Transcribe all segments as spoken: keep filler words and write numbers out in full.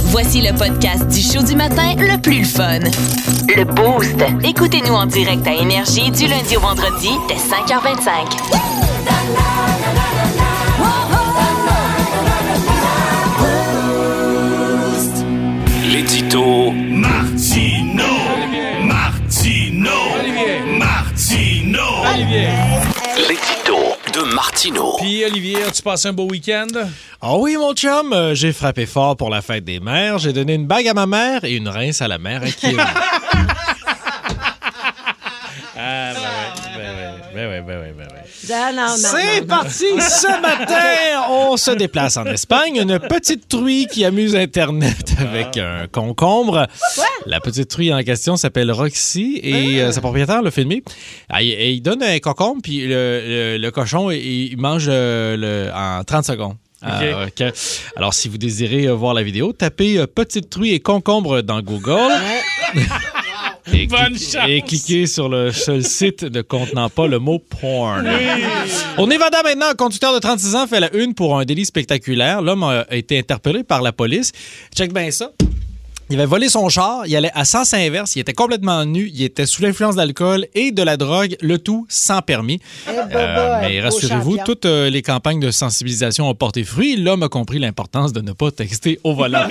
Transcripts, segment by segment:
Voici le podcast du show du matin le plus le fun. Le Boost. Écoutez-nous en direct à Énergie du lundi au vendredi dès cinq heures vingt-cinq. L'édito Martino. Martino. Olivier. Martino. Olivier. L'édito de Martino. Puis Olivier, as-tu passé un beau week-end? Ah oui, mon chum, euh, j'ai frappé fort pour la fête des mères. J'ai donné une bague à ma mère et une rince à la mère à Kim. Ah, ben ouais, ben ouais, ben ouais, ben ouais, ben ouais. Non, non, non, C'est non, parti! Non. Ce matin, on se déplace en Espagne. Une petite truie qui amuse Internet avec un concombre. Quoi? La petite truie en question s'appelle Roxy et euh, sa propriétaire l'a filmé. Ah, il, il donne un concombre, puis le, le, le cochon, il, il mange euh, le, en trente secondes. Okay. Ah, okay. Alors, si vous désirez euh, voir la vidéo, tapez euh, petite truie et concombre dans Google. Et, Bonne cliquez, chance. et cliquez sur le seul site ne contenant pas le mot porn. Au Nevada, maintenant, un conducteur de trente-six ans fait la une pour un délit spectaculaire. L'homme a été interpellé par la police. Check bien ça. Il avait volé son char, il allait à sens inverse, il était complètement nu, il était sous l'influence d'alcool et de la drogue, le tout sans permis. Eh, bobo, Euh, mais beau rassurez-vous, champion. toutes euh, les campagnes de sensibilisation ont porté fruit. L'homme a compris l'importance de ne pas texter au volant.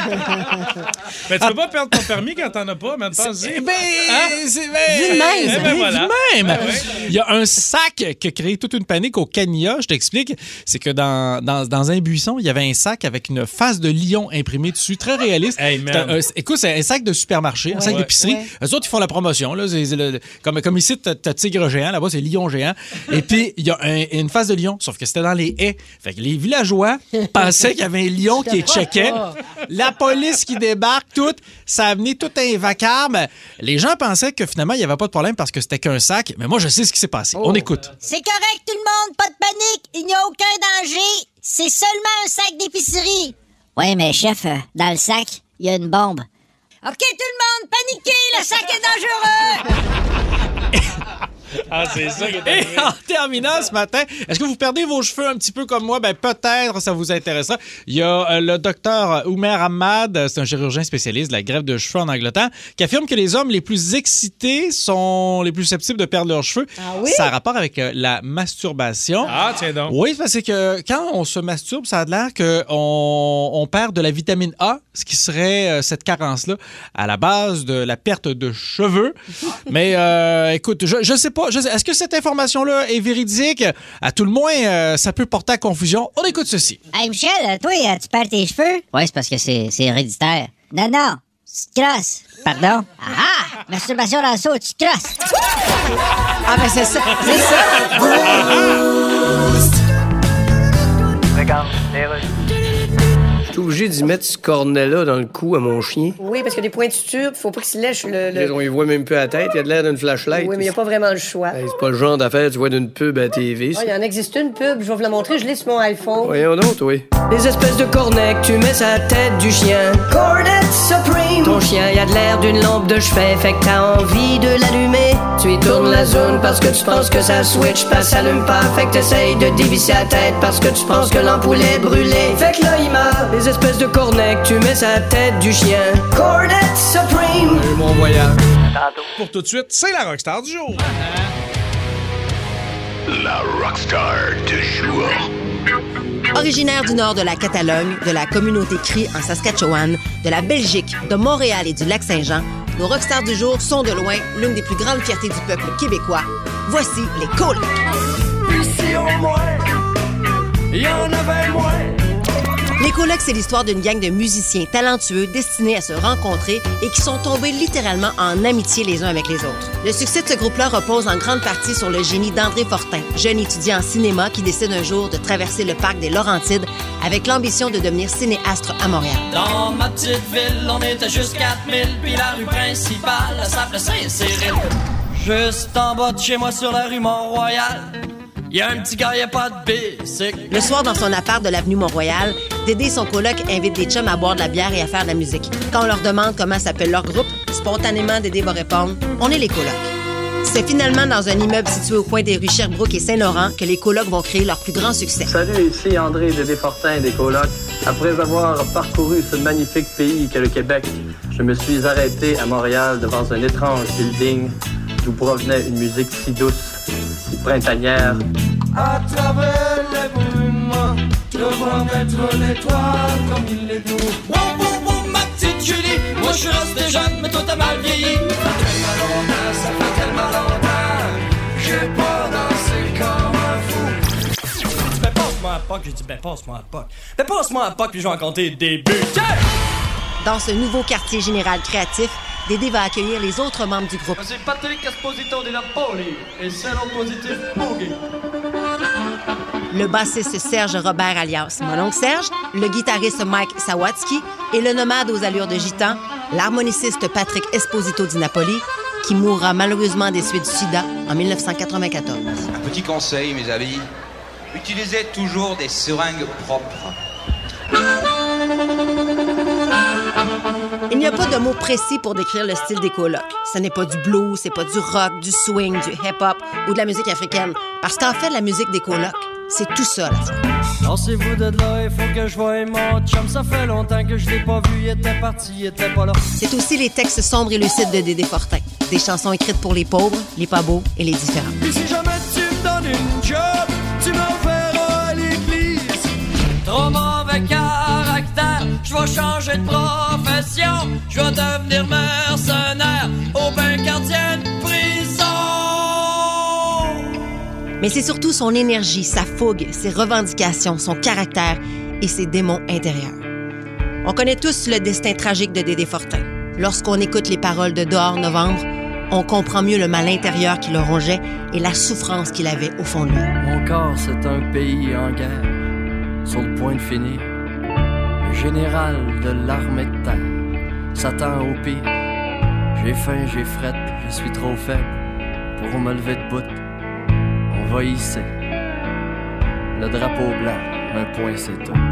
Mais tu peux pas perdre ton permis quand t'en as pas, même pas. Eh ben, c'est ben, Vu de même. eh ben, Ben vu voilà. de même. Ben ouais. Il y a un sac qui a créé toute une panique au Kenya. Je t'explique. C'est que dans, dans, dans un buisson, il y avait un sac avec une face de lion imprimée dessus, très réaliste. Hey, man. C'est un- euh, écoute, c'est un sac de supermarché, un sac Ouais. d'épicerie. Ouais. Eux autres, ils font la promotion. Là. C'est- c'est le- comme, comme ici, t'as, t'as tigre géant. Là-bas, c'est lion géant. Et puis, il y a un- une face de lion, sauf que c'était dans les haies. Fait que les villageois pensaient qu'il y avait un lion qui les checkait. La police qui débarque, tout. Ça a amené tout un vacarme. Les gens pensaient que finalement, il n'y avait pas de problème parce que c'était qu'un sac. Mais moi, je sais ce qui s'est passé. On écoute. C'est correct, tout le monde, pas de panique, il n'y a aucun danger. C'est seulement un sac d'épicerie. Ouais, mais chef, euh, dans le sac, il y a une bombe. OK, tout le monde, paniquez, le sac est dangereux. Ah, c'est ça qui est Et arrivé. en terminant ce matin, est-ce que vous perdez vos cheveux un petit peu comme moi? Ben peut-être, ça vous intéressera. Il y a euh, le docteur Oumer Ahmad, c'est un chirurgien spécialiste de la greffe de cheveux en Angleterre, qui affirme que les hommes les plus excités sont les plus susceptibles de perdre leurs cheveux. Ah oui? Ça a rapport avec euh, la masturbation. Ah, tiens donc. Oui, parce que quand on se masturbe, ça a l'air qu'on on perd de la vitamine A, ce qui serait euh, cette carence-là à la base de la perte de cheveux. Mais euh, écoute, je, je sais pas, je sais- est-ce que cette information-là est véridique? À tout le moins, euh, ça peut porter à confusion. On écoute ceci. Hey, Michel, toi, euh, tu perds tes cheveux? Ouais, c'est parce que c'est, c'est héréditaire. Non, non, tu te crosses. Pardon? Ah, masturbation dans le seau, tu te crosses. Ah, ben c'est ça, c'est ça. Je suis obligé d'y mettre ce cornet-là dans le cou à mon chien. Oui, parce que des points de suture, faut pas qu'il se lèche le. le... On y voit même plus à la tête, il y a de l'air d'une flashlight. Oui, mais il n'y a pas vraiment le choix. Hey, c'est pas le genre d'affaire que tu vois d'une pub à T V, Ah, ça. il y en existe une pub, je vais vous la montrer, je l'ai sur mon iPhone. Voyons donc, oui. Les espèces de cornets que tu mets sur la tête du chien. Cornet Supreme! Ton chien, il a de l'air d'une lampe de chevet, fait que t'as envie de l'allumer. Tu y tournes la zone parce que tu penses que ça switch, pas ça allume pas, fait que t'essayes de dévisser la tête parce que tu penses que l'ampoule est brûlée. Fait que là, il meurt. Les espèces de cornets que tu mets sur la tête du chien. Cornet Supreme! Un bon voyage. Pour tout de suite, c'est la rockstar du jour. La rockstar du jour. Originaire du nord de la Catalogne, de la communauté Cri en Saskatchewan, de la Belgique, de Montréal et du Lac-Saint-Jean, nos rockstars du jour sont de loin l'une des plus grandes fiertés du peuple québécois. Voici les Colocs. Ici au moins, il y en avait moins. Les Colocs, c'est l'histoire d'une gang de musiciens talentueux destinés à se rencontrer et qui sont tombés littéralement en amitié les uns avec les autres. Le succès de ce groupe-là repose en grande partie sur le génie d'André Fortin, jeune étudiant en cinéma qui décide un jour de traverser le parc des Laurentides avec l'ambition de devenir cinéastre à Montréal. Dans ma petite ville, on était juste quatre mille, puis la rue principale, ça s'appelait Saint-Cyril. Juste en bas de chez moi sur la rue Mont-Royal, y a un petit gars, y a pas de bicycle. Le soir, dans son appart de l'avenue Mont-Royal, Dédé et son coloc invitent des chums à boire de la bière et à faire de la musique. Quand on leur demande comment s'appelle leur groupe, spontanément, Dédé va répondre « On est les colocs ». C'est finalement dans un immeuble situé au coin des rues Sherbrooke et Saint-Laurent que les colocs vont créer leur plus grand succès. Salut, ici André de Desfortins des colocs. Après avoir parcouru ce magnifique pays qu'est le Québec, je me suis arrêté à Montréal devant un étrange building d'où provenait une musique si douce, si printanière. À travers les brumes, devant mettre l'étoile comme il est doux. Wow, wow, wow, ma petite Julie, moi je suis resté jeune, mais toi t'as mal vieilli. Ça fait tellement longtemps, ça fait tellement longtemps, j'ai pas dansé comme un fou. Tu ben passe-moi à P O C, j'ai dit ben passe-moi à P O C. Ben passe-moi à P O C puis je vais en compter des buts. Dans ce nouveau quartier général créatif, Dédé va accueillir les autres membres du groupe. C'est Patrick Esposito de Napoli et c'est l'oppositif Boogie. Le bassiste Serge Robert alias Mon oncle Serge, le guitariste Mike Sawatsky et le nomade aux allures de gitan, l'harmoniciste Patrick Esposito di Napoli, qui mourra malheureusement des suites du sida en dix-neuf cent quatre-vingt-quatorze. Un petit conseil, mes amis, utilisez toujours des seringues propres. Il n'y a pas de mot précis pour décrire le style des colocs. Ce n'est pas du blues, c'est pas du rock, du swing, du hip-hop ou de la musique africaine. Parce qu'en fait, la musique des colocs, c'est tout ça, la fois. Lancez-vous de là, il faut que je voie mon chum. Ça fait longtemps que je l'ai pas vu, il était parti, il était pas là. C'est aussi les textes sombres et lucides de Dédé Fortin. Des chansons écrites pour les pauvres, les pas beaux et les différents. Puis si jamais tu me donnes une job, tu m'enverras à l'église. Trop mauvais caractère, je vais changer de profession. Je vais devenir mercenaire au bain gardien de prison. Mais c'est surtout son énergie, sa fougue, ses revendications, son caractère et ses démons intérieurs. On connaît tous le destin tragique de Dédé Fortin. Lorsqu'on écoute les paroles de Dehors Novembre, on comprend mieux le mal intérieur qui le rongeait et la souffrance qu'il avait au fond de lui. Mon corps, c'est un pays en guerre, sur le point de finir. Le général de l'armée de terre s'attend au pire. J'ai faim, j'ai frette, je suis trop faible pour me lever de bout. On va hisser le drapeau blanc, un point c'est tout.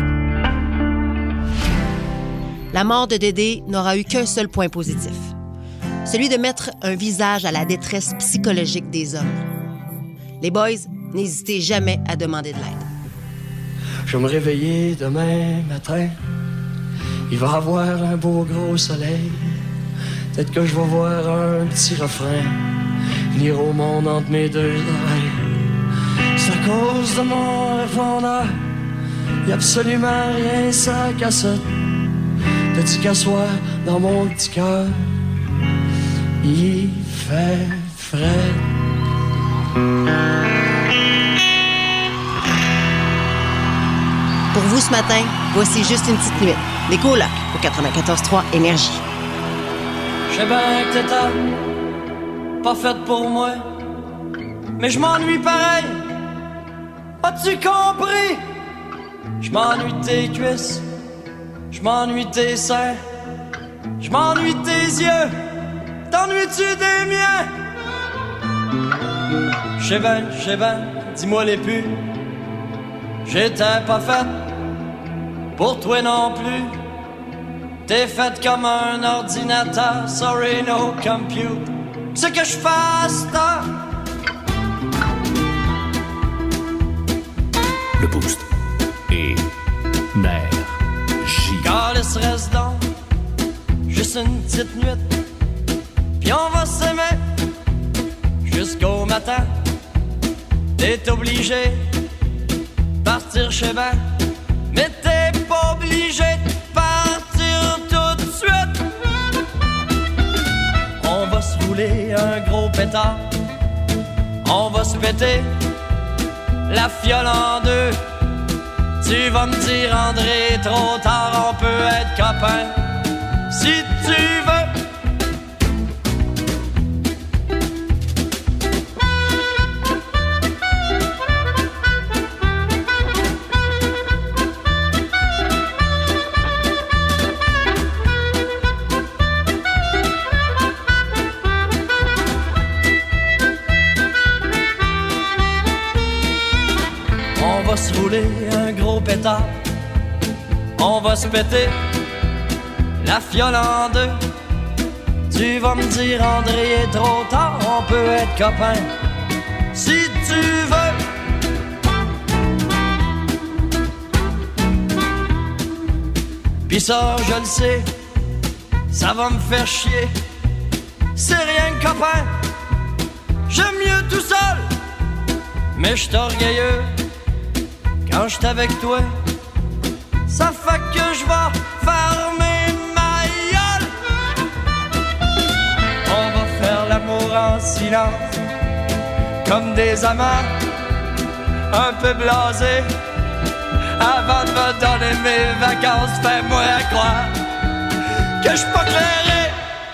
La mort de Dédé n'aura eu qu'un seul point positif. Celui de mettre un visage à la détresse psychologique des hommes. Les boys, n'hésitez jamais à demander de l'aide. Je vais me réveiller demain matin. Il va y avoir un beau gros soleil. Peut-être que je vais voir un petit refrain venir au monde entre mes deux oreilles. C'est à cause de mon répondeur. Y'a absolument rien ça cassette. Petit qu'asseoir dans mon petit cœur. Il fait frais. Pour vous ce matin, voici juste une petite nuit. Les colocs au quatre-vingt-quatorze trois Énergie. Je sais bien que t'étais pas faite pour moi, mais je m'ennuie pareil. As-tu compris? Je m'ennuie de tes cuisses, je m'ennuie de tes seins, je m'ennuie de tes yeux. T'ennuies-tu des miens? Je sais bien, je sais bien, dis-moi les pus. J'étais pas faite pour toi non plus. T'es faite comme un ordinateur, sorry no compute. C'est que je fasse ça. Le Boost et Énergie. Calice reste donc juste une petite nuit, puis on va s'aimer jusqu'au matin. T'es obligé de partir chez ben, mais t'es pas obligé de partir tout de suite. On va se rouler un gros pétard, on va se péter la fiole en deux. Tu vas me dire André, trop tard, on peut être copains si tu veux. On va se rouler un gros pétard, on va se péter la fiole en deux. Tu vas me dire André, est trop tard, on peut être copains si tu veux. Pis ça, je le sais, ça va me faire chier. C'est rien que copain, j'aime mieux tout seul. Mais j'suis orgueilleux quand j'suis avec toi. Ça fait que j'vais fermer ma gueule. On va faire l'amour en silence, comme des amants un peu blasés. Avant de me donner mes vacances, fais-moi croire que j'suis pas clairé.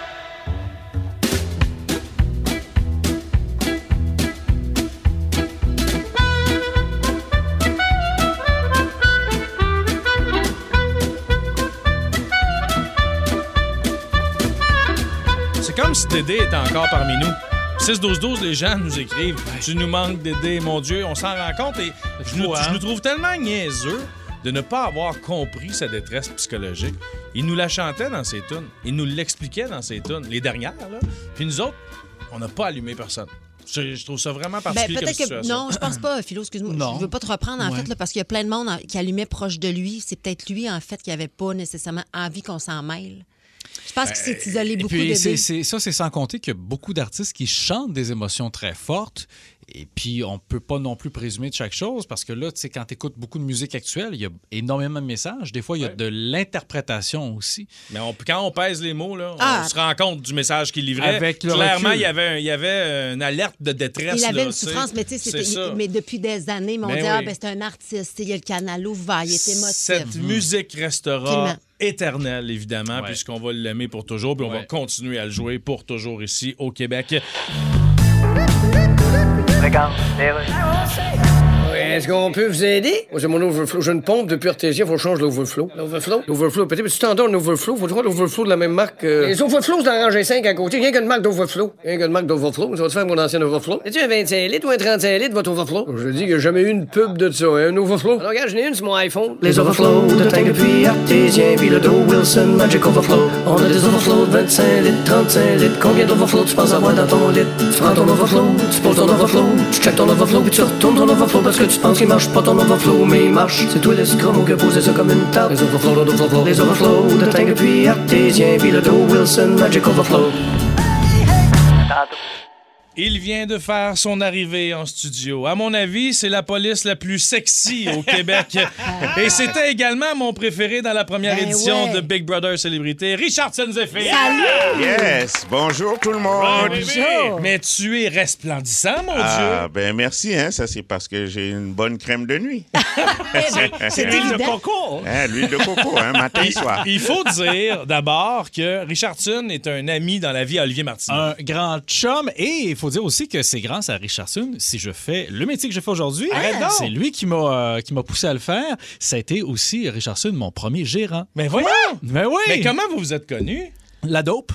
C'est comme si Dédé était encore parmi nous. six douze douze, les gens nous écrivent « Tu nous manques, Dédé, mon Dieu. » On s'en rend compte et je nous, je nous trouve tellement niaiseux de ne pas avoir compris sa détresse psychologique. Il nous la chantait dans ses tunes. Il nous l'expliquait dans ses tunes. Les dernières, là. Puis nous autres, on n'a pas allumé personne. Je, je trouve ça vraiment particulier ben, comme peut-être situation. Que, non, je pense pas, Philo, excuse-moi. Non. Je veux pas te reprendre, en Ouais. fait, là, parce qu'il y a plein de monde en- qui allumait proche de lui. C'est peut-être lui, en fait, qui avait pas nécessairement envie qu'on s'en mêle. Je pense qu'il s'est isolé Et beaucoup puis, de c'est, c'est, ça, c'est sans compter qu'il y a beaucoup d'artistes qui chantent des émotions très fortes. Et puis, on peut pas non plus présumer de chaque chose parce que là, tu sais, quand tu écoutes beaucoup de musique actuelle, il y a énormément de messages. Des fois, il y a Ouais. de l'interprétation aussi. Mais on- quand on pèse les mots, là, Ah. on se rend compte du message qu'il livrait. Avec le Clairement, recul. il y avait, un- il y avait une alerte de détresse. Il avait là, une tu sais. souffrance, mais tu sais, c'était- C'est ça. il- mais depuis des années, mais on Ben dit, oui. ah, ben c'est un artiste, il y a le canal ouvert, il est émotif. Cette musique restera Absolument. éternelle, évidemment, Ouais. puisqu'on va l'aimer pour toujours, puis on va Ouais. continuer à le jouer pour toujours ici au Québec. Oui, est-ce qu'on peut vous aider? Moi, c'est mon overflow. J'ai une pompe depuis Artesia, il faut que je change l'overflow. L'overflow? L'overflow, peut-être, mais tu t'endors un overflow. Faut trouver l'overflow de la même marque. euh, Les overflows, c'est dans rangée cinq à côté. Rien qu'une marque d'overflow. Rien qu'une marque d'overflow. Ça va te faire mon ancien overflow. As-tu un vingt-cinq litres ou un trente-cinq litres, votre overflow? Je dis qu'il n'y a jamais eu une pub de ça, hein, un overflow. Alors, regarde, j'en ai une sur mon iPhone. Les overflows de tank puis artésien, puis le dos Wilson Magic Overflow. On a des overflows de vingt-cinq litres, trente-cinq litres. Combien d'overflows tu penses avoir dans ton lit? Tu prends ton overflow, tu poses ton overflow, tu checkes ton overflow, puis tu retournes ton overflow parce que tu penses qu'il marche pas ton overflow, mais il marche. C'est toi l'escroc qui a posé ça comme une tarte. Les overflows, les overflows, les overflows de tank puis artésien, puis le dos Wilson Magic Overflow. Il vient de faire son arrivée en studio. À mon avis, c'est la police la plus sexy au Québec. Et c'était également mon préféré dans la première Ben édition ouais. de Big Brother Célébrité, Richardson Zephyr. Yes! Bonjour tout le monde! Oui, oui, oui. Mais tu es resplendissant, mon Ah, Dieu. ben merci, hein. Ça, c'est parce que j'ai une bonne crème de nuit. C'est L'huile de évident. coco. Hein, l'huile de coco, hein, matin et soir. Il faut dire d'abord que Richardson est un ami dans la vie à Olivier Martineau. Un grand chum. Et il faut dire aussi que c'est grâce à Richardson si je fais le métier que je fais aujourd'hui. Arrête donc. C'est lui qui m'a, euh, qui m'a poussé à le faire. Ça a été aussi, Richardson, mon premier gérant. Mais voyons! Mais oui! Mais comment vous vous êtes connus? La dope.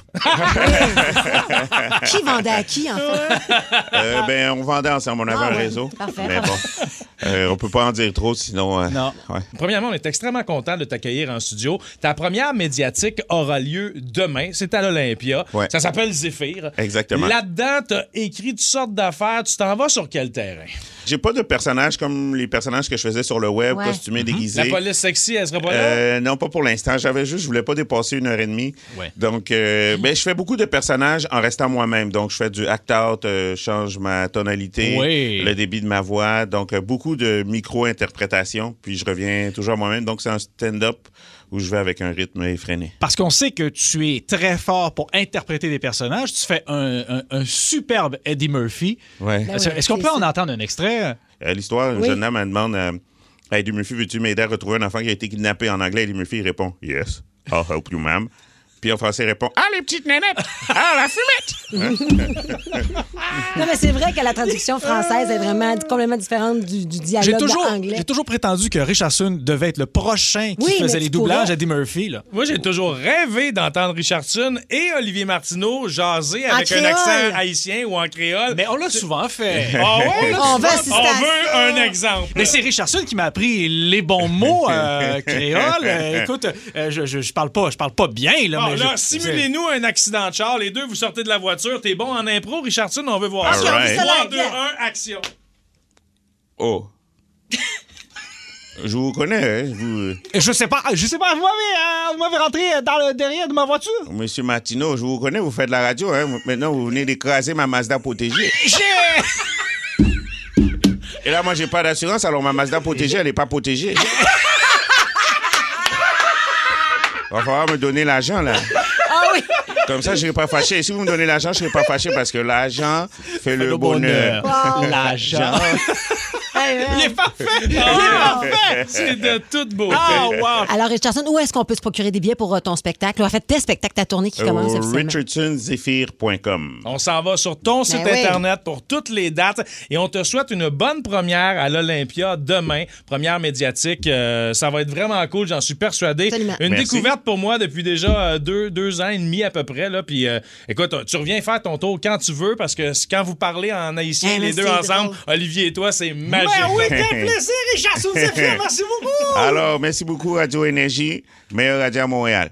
Qui vendait à qui, en fait? Euh, ben, on vendait ensemble, on avait Ah un ouais. réseau. Parfait. Mais bon, euh, on peut pas en dire trop, sinon... euh, Non. ouais. Premièrement, on est extrêmement content de t'accueillir en studio. Ta première médiatique aura lieu demain. C'est à l'Olympia. Ouais. Ça s'appelle Zéphyr. Exactement. Là-dedans, t'as écrit toutes sortes d'affaires. Tu t'en vas sur quel terrain? J'ai pas de personnage comme les personnages que je faisais sur le web, Ouais. costumés, déguisés. La police sexy, elle sera pas là? Euh, non, pas pour l'instant. J'avais juste, je voulais pas dépasser une heure et demie. Ouais. Donc, euh, ben, je fais beaucoup de personnages en restant moi-même. Donc, je fais du act-out, euh, je change ma tonalité, Oui. le débit de ma voix. Donc, euh, beaucoup de micro-interprétation. Puis, je reviens toujours à moi-même. Donc, c'est un stand-up où je vais avec un rythme effréné. Parce qu'on sait que tu es très fort pour interpréter des personnages. Tu fais un, un- un superbe Eddie Murphy. Ouais. Ben Est-ce oui, est-ce qu'on c'est peut en ça. entendre un extrait? Euh, L'histoire, une Oui. jeune dame, elle demande euh, à Eddie Murphy, veux-tu m'aider à retrouver un enfant qui a été kidnappé? En anglais, Eddie Murphy il répond Yes, I'll help you, ma'am. Puis en français, il répond Ah, les petites nénettes! Ah, la fumette! Non, mais c'est vrai que la traduction française est vraiment complètement différente du, du J'ai dialogue toujours, anglais. j'ai toujours prétendu que Richardson devait être le prochain qui Oui, mais faisait tu les doublages pourrais. à Eddie Murphy. Là. Moi, j'ai toujours rêvé d'entendre Richardson et Olivier Martineau jaser En avec un créole. accent haïtien ou en créole. Mais on l'a souvent fait. Ah ouais? On veut assister On à veut ça. un exemple. Mais c'est Richardson qui m'a appris les bons mots euh, créoles. Euh, écoute, euh, je, je, je parle pas, je parle pas bien là. Bon, mais là, je- simulez-nous un accident de char. Les deux, vous sortez de la voiture. T'es bon en impro, Richardson, on veut voir All ça. right. trois, deux, un, action. Oh. Je vous connais, hein? Vous... Je sais pas, je sais pas, vous m'avez, euh, vous m'avez rentré dans le derrière de ma voiture. Monsieur Martineau, je vous connais, vous faites de la radio, hein? Maintenant, vous venez d'écraser ma Mazda protégée. J'ai... Et là, moi, j'ai pas d'assurance, alors ma Mazda protégée, elle est pas protégée. Il va falloir me donner l'argent, là. Ah oui! Comme ça, je serai pas fâché. Et si vous me donnez l'argent, je serai pas fâché parce que l'argent fait le, le bonheur. bonheur. Wow. L'argent. Il est parfait! Il est parfait! C'est de toute beauté. Ah, wow! Alors, Richardson, où est-ce qu'on peut se procurer des billets pour euh, ton spectacle? En fait, tes spectacles, ta tournée qui commence officiellement. richardson zephyr point com. On s'en va sur ton site Ben oui. Internet pour toutes les dates et on te souhaite une bonne première à l'Olympia demain. Première médiatique. Euh, ça va être vraiment cool, j'en suis persuadé. Absolument. Une Merci. découverte pour moi depuis déjà euh, deux, deux ans et demi à peu près. Là. Puis, euh, écoute, tu reviens faire ton tour quand tu veux parce que quand vous parlez en haïtien, Eh, les mais deux c'est ensemble, drôle. Olivier et toi, c'est magique. Ben oui, quel plaisir, Richardson Zephyr, merci beaucoup! Alors, merci beaucoup, Radio Énergie, meilleure radio à Montréal.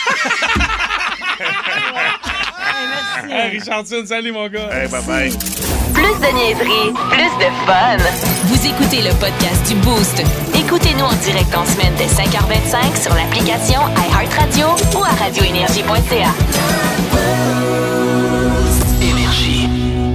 Hey, Richardson, salut mon gars. Hey, bye-bye. Plus de niaiserie, plus de fun. Vous écoutez le podcast du Boost. Écoutez-nous en direct en semaine dès cinq heures vingt-cinq sur l'application iHeartRadio ou à radio énergie point c a. Énergie.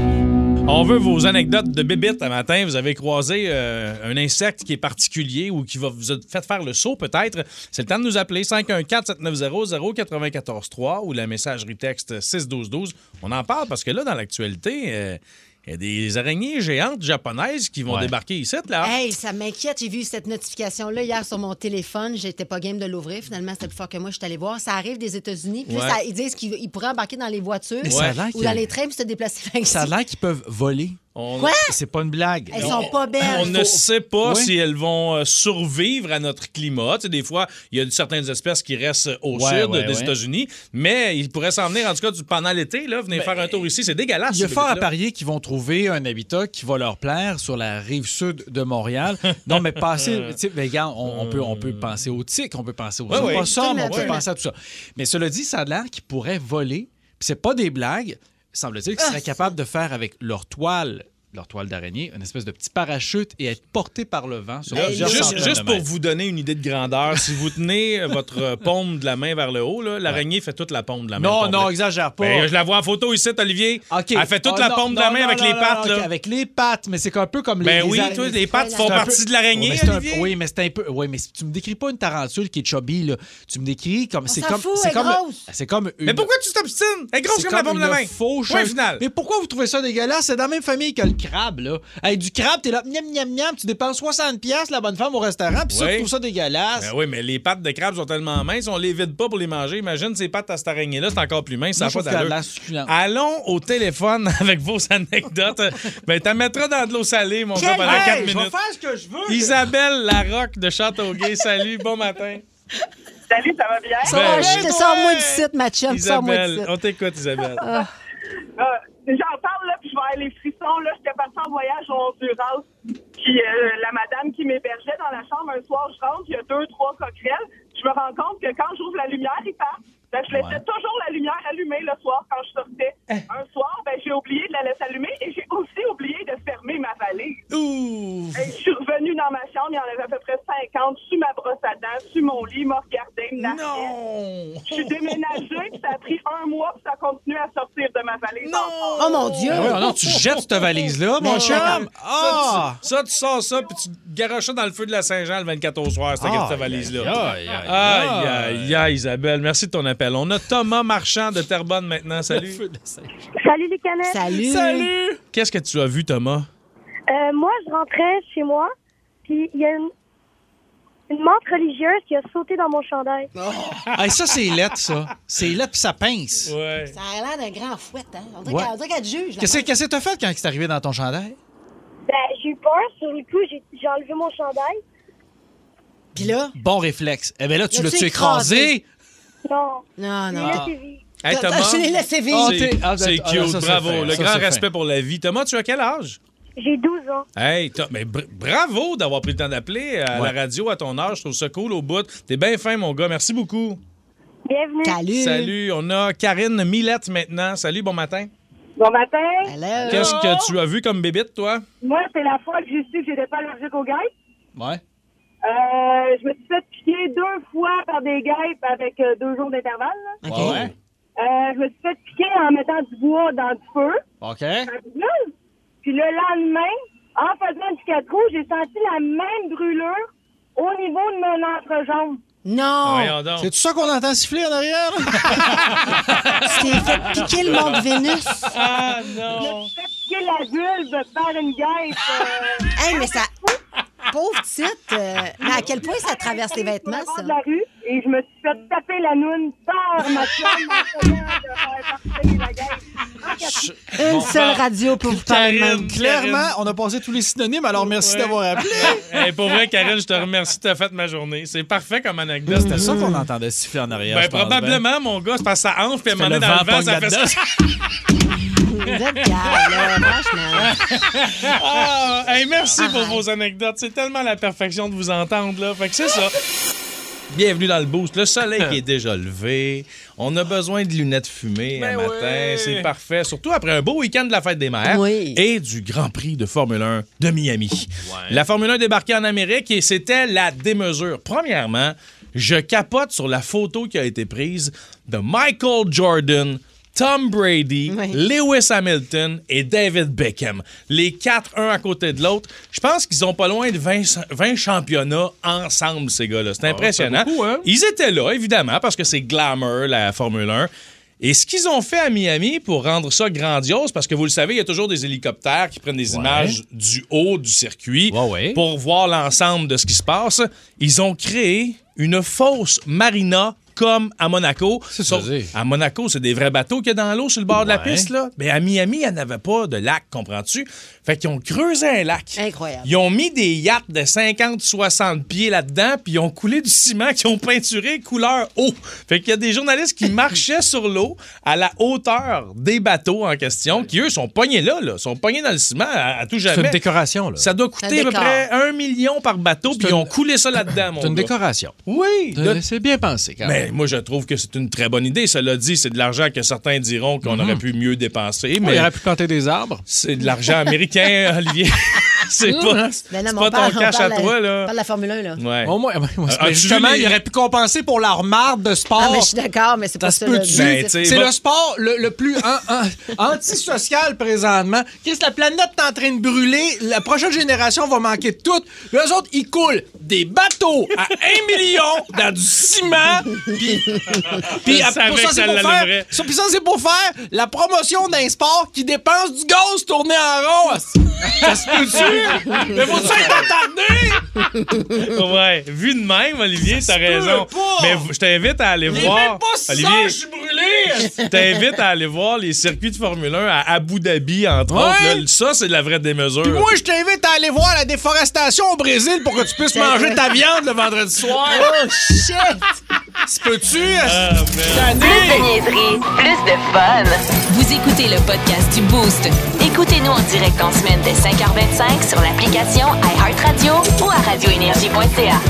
On veut vos anecdotes de bébites un matin. Vous avez croisé euh, un insecte qui est particulier ou qui va vous a fait faire le saut peut-être. C'est le temps de nous appeler cinq un quatre, sept neuf zéro, zéro neuf quatre trois ou la messagerie texte six douze douze. On en parle parce que là, dans l'actualité, euh, il y a des araignées géantes japonaises qui vont Ouais. débarquer ici, là. Hey, ça m'inquiète. J'ai vu cette notification-là hier sur mon téléphone. J'étais pas game de l'ouvrir. Finalement, c'était plus fort que moi. Je suis allée voir. Ça arrive des États-Unis. Puis là, Ouais. ça- ils disent qu'ils ils pourraient embarquer dans les voitures Mais ça a l'air ou qu'il- dans les trains puis se déplacer vers Ça a ici. l'air qu'ils peuvent voler. On... Quoi? C'est pas une blague. Elles sont pas belles. On ne sait pas Oui. si elles vont euh, survivre à notre climat. Tu sais, des fois, il y a certaines espèces qui restent au Ouais, sud ouais, des ouais. États-Unis, mais ils pourraient s'en venir, en tout cas, du- pendant l'été, là, venir faire un tour ici. C'est dégueulasse. Il y a ces fort à bébites-là. parier qu'ils vont trouver un habitat qui va leur plaire sur la rive sud de Montréal. Non, mais passer, tu sais, ben, regarde, on, on peut, on peut penser aux tiques, on peut penser aux Ouais, ouais. opossums, on peut Absolument. penser à tout ça. Mais cela dit, ça a l'air qu'ils pourraient voler. Puis c'est pas des blagues. Semble-t-il qu'ils seraient capables de faire avec leur toile, leur toile d'araignée, une espèce de petit parachute et être portés par le vent sur Là, plusieurs juste centaines juste de pour mètres. vous donner une idée de grandeur, si vous tenez euh, votre euh, paume de la main vers le haut, là, l'araignée fait toute la paume de la main. Non, complète. non, exagère pas. Ben, je la vois en photo ici, Olivier. OK. Elle fait toute Oh, la non, paume de non, la main non, avec non, les non, pattes. non, là. OK, avec les pattes, mais c'est un peu comme les Ben les oui, araignées. toi, les pattes C'est font C'est un partie peu- de l'araignée, Ouais, mais c'est un- Olivier. Oui, mais c'est un peu. Oui, mais tu me décris pas une tarentule qui est chubby, là. Tu me décris comme. C'est s'en comme. fout, c'est elle est comme. grosse. C'est comme une. Mais pourquoi tu t'obstines? Elle est grosse c'est comme la paume de la une main. fauche. Point final. Mais pourquoi vous trouvez ça dégueulasse? C'est dans la même famille que le crabe, là. Avec du crabe, t'es là, miam, miam, miam, tu dépenses soixante piastres, la bonne femme, au restaurant, puis ça, Oui. tu trouves ça dégueulasse. Ben oui, mais les pattes de crabe sont tellement minces, on les vide pas pour les manger. Imagine ces pattes à cette araignée-là, c'est encore plus mince, ça Moi, n'a je pas trouve qu'elle a d'allure. l'air succulente. Allons au téléphone avec vos anecdotes. Ben, t'en mettras dans de l'eau salée, mon gars, pendant Hey, quatre je vais minutes. faire ce que je veux. Isabelle Larocque de Châteauguay, salut, bon matin. Salut, ça va bien? Ça Ben va, oui. je te sors-moi du site, ma chum. Sors-moi du Isabelle, site. on t'écoute, Isabelle. Ah. Euh, J'en parle, là, puis je vais avoir les frissons. Là, j'étais partie en voyage au Honduras, puis euh, la madame qui m'hébergeait dans la chambre, un soir, je rentre, il y a deux, trois coquerelles. Je me rends compte que quand j'ouvre la lumière, ils partent. Ben, je laissais Ouais. toujours la lumière allumée le soir quand je sortais. Un soir, ben, j'ai oublié de la laisser allumée et j'ai aussi oublié de fermer ma valise. Ouh! Et je suis revenue dans ma chambre, il y en avait à peu près cinquante sur ma brosse à dents, sur mon lit, me regarder, me narguer. Non! Je suis déménagée, puis ça a pris un mois, puis ça continue à sortir de ma valise. Non! Oh mon Dieu! Ben oui, non, tu jettes cette valise-là, mon Mais chum. Ah! Ça, tu sors ça, puis tu garoches ça dans le feu de la Saint-Jean le vingt-quatre au soir, cette Ah, ta valise-là. aïe, aïe, Aïe, aïe, aïe, aïe, Isabelle. Merci de ton appel. On a Thomas Marchand de Terrebonne maintenant. Salut. Salut les canettes! Salut! Salut! Qu'est-ce que tu as vu, Thomas? Euh, moi, je rentrais chez moi, puis il y a une, une menthe religieuse qui a sauté dans mon chandail. Hey, ça, c'est lettre, ça. C'est lettre, puis ça pince. Ouais. Ça a l'air d'un grand fouet, hein? On dirait Ouais. qu'elle- on dirait qu'elle te juge. la Qu'est-ce menthe. qu'est-ce que t'as fait quand c'est arrivé dans ton chandail? Ben, j'ai eu peur. Sur le coup, j'ai, j'ai enlevé mon chandail. Puis là? Bon réflexe. Eh bien là, tu L'as-tu l'as-tu écrasé? Non. Non, J'ai non. laissé vivre. Hey, T'as- Thomas. Je l'ai laissé vivre. Ah, C'est t'es- ah, c'est ah, cute, ça, c'est bravo. fin. Le Ça, grand c'est respect fin. pour la vie. Thomas, tu as quel âge? J'ai douze ans. Hey, Tho- mais br- bravo d'avoir pris le temps d'appeler à Ouais. la radio à ton âge. Je trouve ça cool au bout. T'es bien fin, mon gars. Merci beaucoup. Bienvenue. Salut! Salut. On a Karine Millette maintenant. Salut, bon matin. Bon matin. Hello! Qu'est-ce que tu as vu comme bébite, toi? Moi, c'est la fois que j'ai su que j'étais pas allergique aux guêpes. Ouais. Euh, je me suis fait piquer deux fois par des guêpes avec euh, deux jours d'intervalle. là. OK. Ouais. Euh, je me suis fait piquer en mettant du bois dans du feu. OK. Un brûle. Puis le lendemain, en faisant du quatre roues, j'ai senti la même brûlure au niveau de mon entrejambe. Non! Voyons donc. C'est tout ça qu'on entend siffler en arrière? là? Tu t'es fait piquer le mont de Vénus. Ah Je non! me suis fait piquer la vulve par une guêpe. Euh, Hey, mais ça... Pauvre petite. euh, Mais à quel point ça traverse les vêtements, sur ça? le bord de la rue et je me suis fait taper la noune par ma chum en essayant de faire partir la guêpe. Une seule radio pour vous parler de Karine, même. Clairement, on a passé tous les synonymes, alors merci Ouais. d'avoir appelé. Hey, pour vrai, Karine, je te remercie. T'as fait ma journée. C'est parfait comme anecdote. C'était ça qu'on entendait siffler en arrière. Ben, je pense, probablement, mon gars, c'est parce que ça enfle, puis à un C'était moment donné, le dans le vent vent, ça pogne fait là-dedans. ça. Vous êtes calme, là, franchement. Ah, hey, merci pour vos anecdotes. C'est tellement la perfection de vous entendre, là. Fait que c'est ça. Bienvenue dans le boost. Le soleil qui est déjà levé. On a besoin de lunettes fumées Ben un matin. oui. C'est parfait. Surtout après un beau week-end de la fête des mères Oui. et du Grand Prix de Formule un de Miami. La Formule un débarquait en Amérique et c'était la démesure. Premièrement, je capote sur la photo qui a été prise de Michael Jordan, Tom Brady, Oui. Lewis Hamilton et David Beckham. Les quatre, un à côté de l'autre. Je pense qu'ils ont pas loin de vingt, vingt championnats ensemble, ces gars-là. C'est impressionnant. c'est beaucoup, hein? Ils étaient là, évidemment, parce que c'est glamour, la Formule un. Et ce qu'ils ont fait à Miami pour rendre ça grandiose, parce que vous le savez, il y a toujours des hélicoptères qui prennent des Ouais. images du haut du circuit Ouais, ouais. pour voir l'ensemble de ce qui se passe. Ils ont créé une fausse marina comme à Monaco. C'est Sauf- ça, c'est- à Monaco, c'est des vrais bateaux qu'il y a dans l'eau sur le bord de la Ouais. piste. Là. Mais à Miami, il n'y en avait pas de lac, comprends-tu? Fait qu'ils ont creusé un lac. Incroyable. Ils ont mis des yachts de cinquante soixante pieds là-dedans, puis ils ont coulé du ciment qu'ils ont peinturé couleur eau. Fait qu'il y a des journalistes qui marchaient sur l'eau à la hauteur des bateaux en question, qui eux sont pognés là, là sont pognés dans le ciment à, à tout C'est jamais. une décoration, là. Ça doit Un coûter à peu décor. près un million par bateau, puis ils une- ont coulé ça là-dedans, mon C'est une gars. décoration. Oui. de- C'est bien pensé, quand même. Mais moi, je trouve que c'est une très bonne idée. Cela dit, c'est de l'argent que certains diront qu'on aurait pu mieux dépenser, Mais mais il aurait pu planter des arbres. c'est de l'argent américain, Olivier. c'est pas, c'est Ben non, mais pas on parle- ton on cash à parle toi, de- là. On parle de la Formule un, là. Ouais. Au moins, mais as-tu justement, vu les- il aurait pu compenser pour leur marde de sport. Non, mais je suis d'accord, mais c'est pas Ça se ça. le peut-tu? but. Ben, tu sais, C'est va- le sport le, le plus an- an- antisocial présentement. Qu'est-ce que la planète est en train de brûler? La prochaine génération va manquer de tout. Eux autres, ils coulent des bateaux à un million dans du ciment. Puis, puis Je à- savais pour ça, que c'est ça pour l'allumerait. faire, ça, puis ça, c'est pour faire la promotion d'un sport qui dépense du gaz tourné en rond. Ça se peut-tu? Mais faut ça être attardé? Ouais. Vu de même, Olivier, t'as raison. pas. Mais je t'invite à aller Mais voir. même pas six Olivier, heures, je suis brûlé! je t'invite à aller voir les circuits de Formule un à Abu Dhabi, entre Ouais. autres. Là. Ça, c'est de la vraie démesure. Puis moi, je t'invite à aller voir la déforestation au Brésil pour que tu puisses manger ta viande le vendredi soir. Oh, shit! Tu peux-tu? Ah, man. Plus de niaiserie, plus de fun. Vous écoutez le podcast du Boost. Écoutez-nous en direct en semaine dès cinq heures vingt-cinq sur l'application iHeartRadio ou à radio énergie point c a.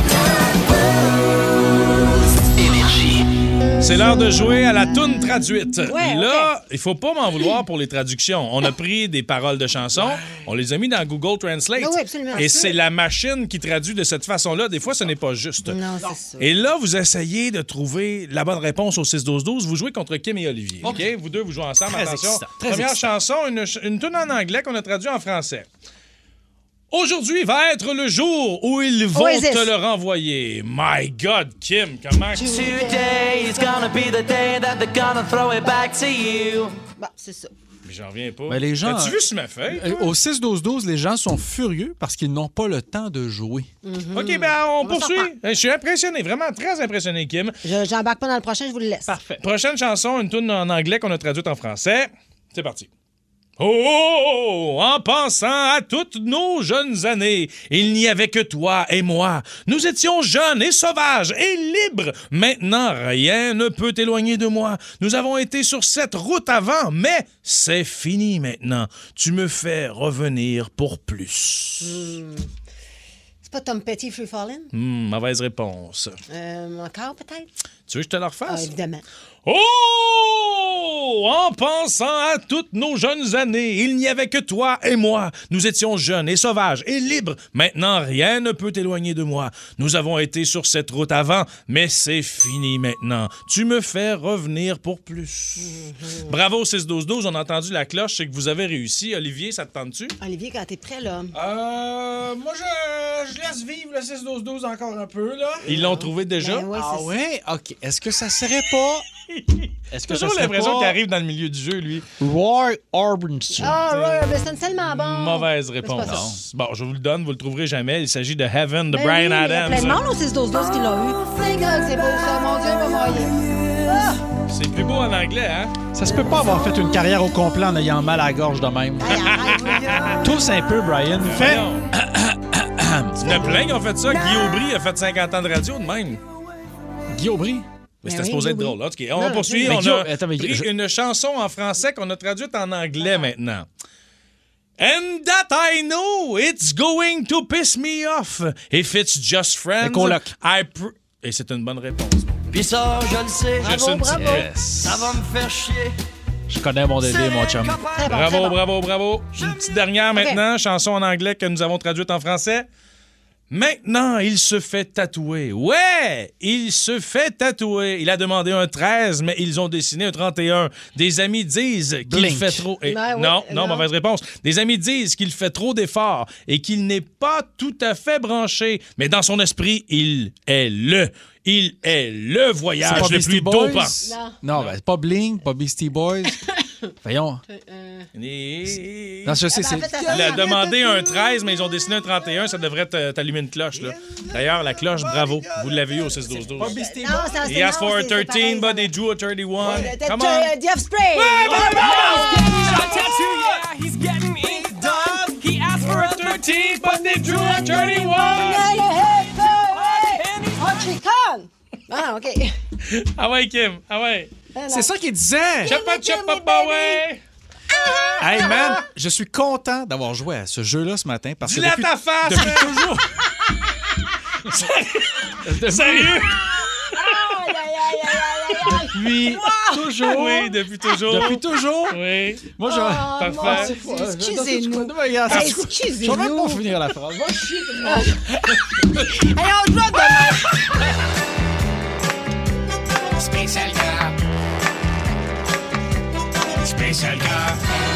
C'est l'heure de jouer à la toune traduite. Ouais, Là, il faut pas m'en vouloir pour les traductions. On a pris des paroles de chansons, on les a mis dans Google Translate. Ah oui, absolument. Et c'est la machine qui traduit de cette façon-là. Des fois, ce n'est pas juste. Non, c'est ça. Et là, vous essayez de trouver la bonne réponse au six douze douze. Vous jouez contre Kim et Olivier. OK? Vous deux, vous jouez ensemble. Très Attention. excitant, très Première excitant. chanson, une, ch- une tune en anglais qu'on a traduit en français. Aujourd'hui va être le jour où ils vont Oasis. te le renvoyer. My God, Kim, comment... Today is gonna be the day that they're gonna throw it back to you. Bon, c'est ça. Mais j'en reviens pas. Ben, les gens- As-tu vu sur ma feuille? Euh, toi? Au six douze douze, les gens sont furieux parce qu'ils n'ont pas le temps de jouer. OK, ben on, On va poursuit. s'en Je suis impressionné, vraiment très impressionné, Kim. Je, j'embarque pas dans le prochain, je vous le laisse. Parfait. Prochaine chanson, une tune en anglais qu'on a traduite en français. C'est parti. Oh, oh, oh, en pensant à toutes nos jeunes années, il n'y avait que toi et moi. Nous étions jeunes et sauvages et libres. Maintenant, rien ne peut t'éloigner de moi. Nous avons été sur cette route avant, mais c'est fini maintenant. Tu me fais revenir pour plus. C'est pas Tom Petty, Free Fallin'? Hmm, mauvaise réponse. Euh, encore, peut-être? Tu veux que je te la Ah, refasse? évidemment. Oh! Oh, en pensant à toutes nos jeunes années, il n'y avait que toi et moi. Nous étions jeunes et sauvages et libres. Maintenant, rien ne peut t'éloigner de moi. Nous avons été sur cette route avant, mais c'est fini maintenant. Tu me fais revenir pour plus. Mm-hmm. Bravo, six douze douze. On a entendu la cloche, c'est que vous avez réussi. Olivier, ça te tente-tu? Olivier, quand t'es prêt, là. Euh, moi, je, je laisse vivre le six douze douze encore un peu, là. Ils l'ont trouvé déjà? Ben ouais, ah c'est oui? OK. Est-ce que ça serait pas... Est-ce que J'ai ça toujours serait l'impression pas... qu'il arrive dans le milieu du jeu, lui. Roy Orbison. Ah, Roy Orbison, tellement bon. Mauvaise réponse. Bon, je vous le donne, vous le trouverez jamais. Il s'agit de Heaven de Ben Bryan oui, Adams. Il y a plein de monde au six douze douze qui l'ont eu. C'est que c'est beau ça, mon Dieu, mon moyen. Ah! C'est plus beau en anglais, hein? Ça se peut pas avoir fait une carrière au complet en ayant mal à la gorge de même. Hey, arrête, Tous un peu, Brian. Fais... Il y en a plein qui ont fait ça. Guy Aubry a fait cinquante ans de radio de même. Guy Aubry? Mais c'était oui, supposé être oui. drôle. Là. Okay, on Non, poursuit. mais On Guillaume, a attends, mais pris je- une chanson en français qu'on a traduite en anglais maintenant. And that I know, it's going to piss me off. If it's just friends, Les colocs. I pr- Et c'est une bonne réponse. Pis ça, je le sais, Juste une petite- Yes. ça va me faire chier. Je connais mon Dédé, mon chum. Très bon, Bravo, très bon. bravo, bravo. Une petite dernière maintenant, chanson en anglais que nous avons traduite en français. Maintenant, il se fait tatouer. Ouais, il se fait tatouer. Il a demandé un treize, mais ils ont dessiné un trente et un. Des amis disent qu'il Blink. fait trop... et- Ben oui, non, non, non. mauvaise réponse. Des amis disent qu'il fait trop d'efforts et qu'il n'est pas tout à fait branché. Mais dans son esprit, il est le... Il est le C'est voyage pas le Beastie plus Boys? dopant. Non. Non, ben, c'est pas Blink, pas Beastie Boys. Voyons. Et- Non, je sais, Ah, ben, en c'est... fait, ça Il a sonne- demandé un treize, mais ils ont dessiné un trente et un. Ça devrait te- t'allumer une cloche, là. D'ailleurs, la cloche, bravo. Vous l'avez eu au six douze douze. Non, ça, c'est He asked non, for a c'est- c'est thirteen, pareil, but they drew a thirty-one. ça. T'as- Come t'as- on. The Offspring. thirteen, but they drew a thirty-one. Oh, Chicon. Ah, OK. Ah ouais, Kim. Ah ouais. C'est ça qu'il disait! Chapa, chapa, bah ouais. Hey man, je suis content d'avoir joué à ce jeu-là ce matin parce que Dis-le à depuis, ta face. depuis hein. toujours... Sérieux? Depuis toujours... Oui, depuis toujours. Depuis toujours... Oui. Moi, je... Oh, Parfait. mon Dieu, excusez-nous. Regarde, c'est- Excusez-nous. Je vais même pas finir la phrase. Va chier tout le monde. Hey, on joue demain. Spécial gars. Spécial gars.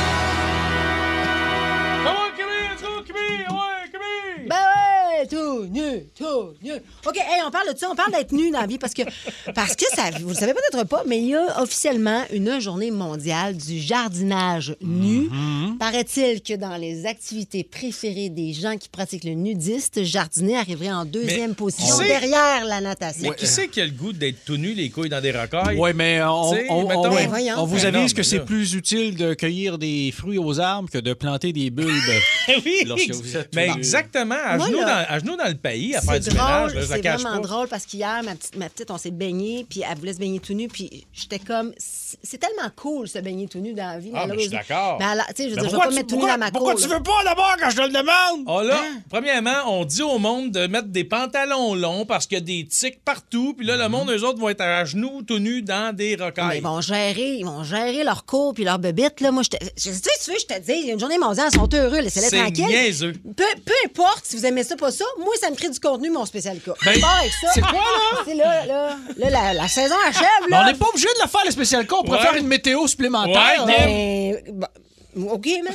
Come on, Kimi, let's go, Kimi. Ouais, Kimi. Ben ouais, tout nu, tout nu. OK, hey, on parle de ça, on parle d'être nu dans la vie parce que, parce que ça, vous le savez peut-être pas, mais il y a officiellement une journée mondiale du jardinage nu. Mm-hmm. Paraît-il que dans les activités préférées des gens qui pratiquent le nudiste, jardiner arriverait en deuxième position qui sait- derrière la natation. Mais qui c'est qui a le goût d'être tout nu, les couilles dans des rocailles? Oui, mais on, Tu sais, on, mettons- on- Ben voyons. on vous Ben avise non, que mais c'est là. plus utile de cueillir des fruits aux arbres que de planter des bulbes. Oui, Lorsque vous êtes mais tout nu. exactement. À Moi, genoux, là, dans, à genoux dans le pays, à faire C'est du drôle, ménage, là, je la c'est cache vraiment pas. drôle parce qu'hier, ma petite, ma petite, on s'est baigné, puis elle voulait se baigner tout nu, puis j'étais comme, c'est c'est tellement cool se baigner tout nu dans la vie. Ah, mais je suis malheureusement. d'accord. Mais elle a- tu sais, je veux Mais dire, je vais pourquoi pas tu- mettre tout nu pourquoi- dans ma Pourquoi cour. tu là. veux pas d'abord quand je te le demande? Oh là, premièrement, on dit au monde de mettre des pantalons longs parce qu'il y a des tiques partout, puis là, le monde, eux autres, vont être à genoux, tout nus, dans des Mais rocailles. ils vont gérer, ils vont gérer leur cours puis leur bébite. Là. Moi, je te, je, tu sais, tu veux, je te dis, il y a une journée mondiale, ils sont heureux, laissez-les C'est tranquilles. niaiseux. Peu, peu importe si vous aimez ça, pas ça, moi, ça me crée du contenu, mon spécial cas. Ben, Pas avec ça. c'est quoi, là? C'est là, là, là, la, la saison achève, Mais là. on n'est pas obligé de le faire, le spécial cas. On pourrait Ouais. faire une météo supplémentaire. Ouais, là. Ben, bah, OK, man.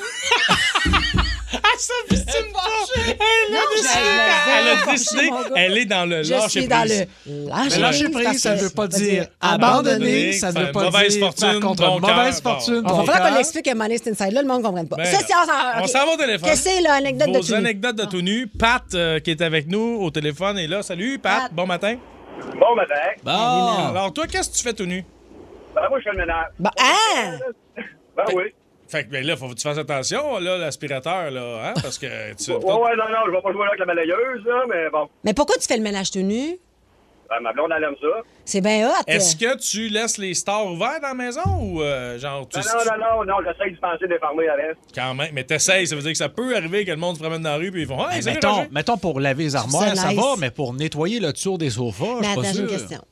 Ah, ça, puis c'est une vache! Elle Non, a décidé, je- elle a je- décidé, mon gars. elle est dans le Je lâcher suis dans prise. le lâcher Mais lâcher prise, prise, parce ça que ne veut pas ça veut dire abandonner, ça ne veut Faire pas mauvaise dire fortune, par contre bon mauvaise cœur, fortune, bon. Il va bon falloir qu'on cœur. l'explique à un moment donné, cette inside-là, le monde ne comprenne pas. Ben ça, non. c'est on, On OK. s'en va au téléphone. Qu'est-ce que c'est, là, anecdote de Vos tout nu? anecdotes de tout nu. Pat, euh, qui est avec nous au téléphone, est là. Salut, Pat. Pat. Bon matin. Bon matin. Bon. Alors, toi, qu'est-ce que tu fais tout nu? Ben, moi, je fais le ménage. Bah, hein? Ben oui. Fait que ben là, faut que tu fasses attention, là, l'aspirateur, là, hein? Parce que tu. Ouais, ouais, non, non, je vais pas jouer là avec la balayeuse, là, mais bon. Mais pourquoi tu fais le ménage tout nu? Ben, ma blonde, elle aime ça. C'est bien hot. Est-ce que tu laisses les stores ouverts dans la maison ou euh, genre tu. Non, non, non, non, non, j'essaie de penser de les fermer avec. Quand même, mais t'essayes, ça veut dire que ça peut arriver que le monde se promène dans la rue puis ils font Hey, Hey, salut, mettons, Roger. mettons pour laver les armoires, Ça, ça nice. va, mais pour nettoyer le tour des sofas, je Mais suis attends, pas j'ai une sûr. question.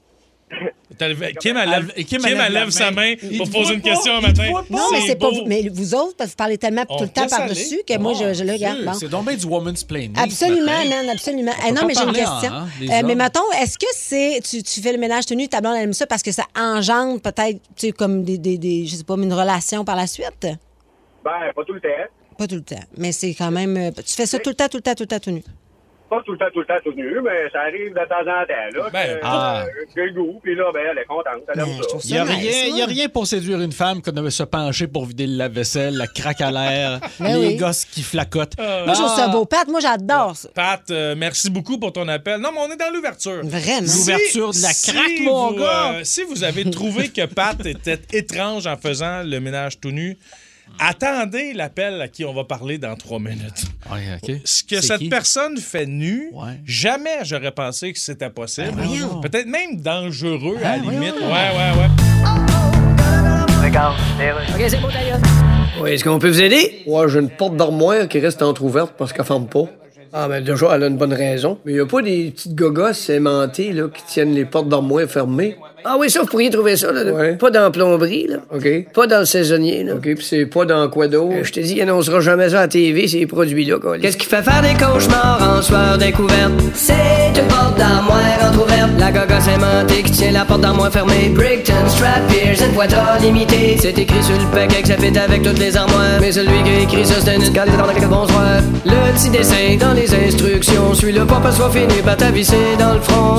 Kim, elle lève, Kim, elle lève, lève sa main il pour poser une pas, question un matin. Non, mais c'est pas vous. Mais vous autres, parce que vous parlez tellement on tout le temps par-dessus que oh, moi, je, je le regarde. Bon. C'est donc bien du woman's planning. Absolument, man, absolument. Eh, non, mais j'ai une question. Hein, euh, mais mettons, est-ce que c'est. Tu, tu fais le ménage tenu, ta blonde, elle aime ça parce que ça engendre peut-être, tu sais, comme des, des, des. Je sais pas, une relation par la suite? Ben, pas tout le temps. Pas tout le temps. Mais c'est quand même. Tu fais ça tout le temps, tout le temps, tout le temps, tout nu. Pas tout le temps, tout le temps, tout nu, mais ça arrive de temps en temps, là. Ben, ah. J'ai le goût, puis là, ben, elle est contente, elle aime ça. Il n'y a, nice, a rien pour séduire une femme que de se pencher pour vider le lave-vaisselle, la craque à l'air, les oui. gosses qui flacotent. Euh, moi, je trouve ça beau. Pat, moi, j'adore ça. Pat, euh, merci beaucoup pour ton appel. Non, mais on est dans l'ouverture. Vraiment. L'ouverture si, de la craque, si mon vous, gars. Euh, si vous avez trouvé que Pat était étrange en faisant le ménage tout nu, attendez l'appel à qui on va parler dans trois minutes. Ouais, okay. Ce que c'est cette qui? personne fait nue, ouais. jamais j'aurais pensé que c'était possible. Ah, peut-être même dangereux ah, à la limite. Ouais, ouais, ouais. Regarde, OK, c'est beau d'ailleurs. Oui, est-ce qu'on peut vous aider? Ouais, j'ai une porte d'armoire qui reste entrouverte parce qu'elle ferme pas. Ah, ben déjà, elle a une bonne raison. Mais il n'y a pas des petites gogosses aimantées là, qui tiennent les portes d'armoire fermées. Ah oui, ça, vous pourriez trouver ça, là. Ouais. Pas dans la plomberie, là. OK. Pas dans le saisonnier, là. OK, puis c'est pas dans quoi d'autre? Euh, je te dis, il annoncera jamais ça à la T V, ces produits-là, quoi. Qu'est-ce qui fait faire des cauchemars en soir découverte? C'est une porte d'armoire entrouverte. La gogosse aimantée qui tient la porte d'armoire fermée. Brickton, Strap, Pierce, une poitrine limitée. C'est écrit sur le paquet que ça fait avec toutes les armoires. Mais celui qui a écrit ça, c'est une carte dans laquelle bonsoir. Le petit dessin dans les instructions. Suis-le pas, pas soit fini, pas t'avisser dans le front.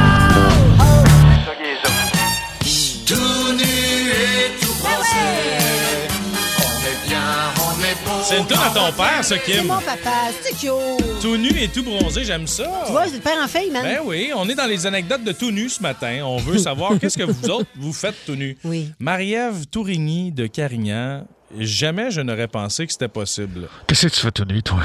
C'est une toune à ton père, ça, Kim. C'est mon papa, c'est cute. Tout nu et tout bronzé, j'aime ça. Tu vois, c'est le père en fille, man. Ben oui, on est dans les anecdotes de tout nu ce matin. On veut savoir qu'est-ce que vous autres, vous faites tout nu. Oui. Marie-Ève Tourigny de Carignan, jamais je n'aurais pensé que c'était possible. Qu'est-ce que tu fais tout nu, toi?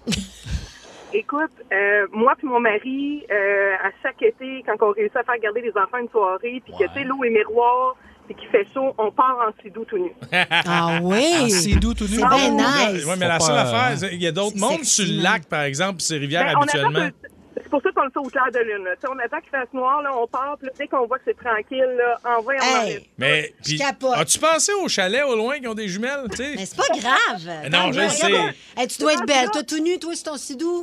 Écoute, euh, moi puis mon mari, euh, à chaque été, quand on réussit à faire garder les enfants une soirée, puis ouais. que, tu sais, l'eau est miroir, puis qu'il fait chaud, on part en sidou tout nu. Ah oui? En sidou tout nu? C'est bien nice. Oui, mais la seule affaire, il y a d'autres mondes sur le lac, par exemple, puis ces rivières ben, habituellement. C'est pour ça qu'on le fait au clair de lune. T'sais, on attend qu'il fasse noir, là, on part, puis dès qu'on voit que c'est tranquille, là, envoie, on hey, enlève. Mais pis, as-tu pensé aux chalets au loin qui ont des jumelles? T'sais? Mais c'est pas grave. Non, je le sais. Hey, tu dois être belle. Toi, tout nu, toi, c'est ton sidou.